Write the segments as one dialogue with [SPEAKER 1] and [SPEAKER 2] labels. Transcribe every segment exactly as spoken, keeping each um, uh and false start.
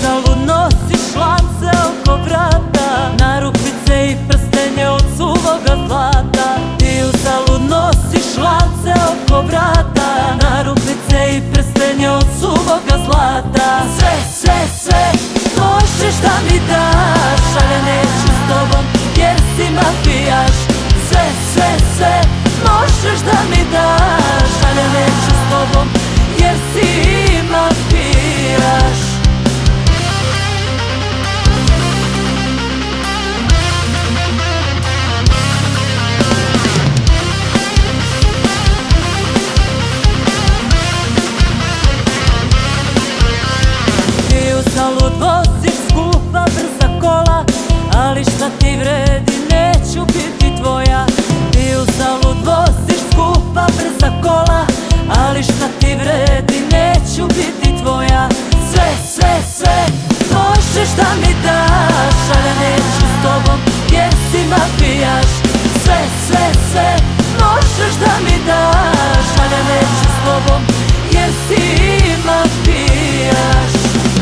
[SPEAKER 1] uzalud nosiš lance oko vrata, narukvice i prstenje od suvoga zlata. Ti uzalud nosiš lance oko vrata, narukvice i prstenje od suvoga zlata. Sve, sve, sve možeš da mi daš, ali neću s tobom jer si mafijaš. Sve, sve, sve možeš da mi daš, ali neću s tobom jer si mafijaš. Ti uzalud voziš skupa brza kola, ali šta ti vredi, neću biti tvoja. Ti uzalud voziš skupa brza kola, ali šta ti vredi, neću biti tvoja. Sve, sve, sve možeš da mi daš, ali neću s tobom jer si mafijaš. Sve, sve, sve možeš da mi daš, ali neću s tobom jer si mafijaš.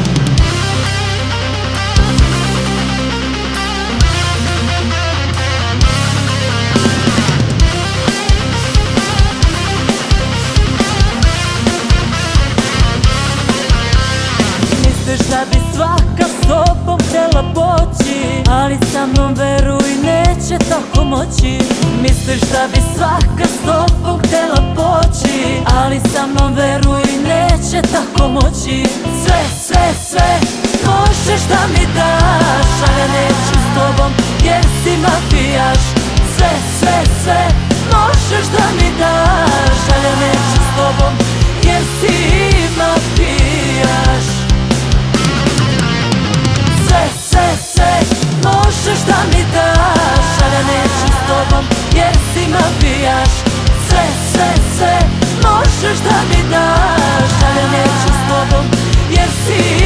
[SPEAKER 1] Misliš da bi svaka s tobom htjela poći, ali sa mnom veruj neće tako moći. Misliš da bi svaka s tobom htjela poći, ali sa mnom veruj neće tako moći. Sve, sve, sve možeš da mi daš, ali neću s tobom jer si mafijaš. Sve, sve, sve možeš da mi daš, ali neću s tobom jer si mafijaš. Sve, sve, sve možeš da mi daš, ali neću s tobom jer si mafijaš. Sve, sve, sve možeš da mi daš, ali neću s tobom jer si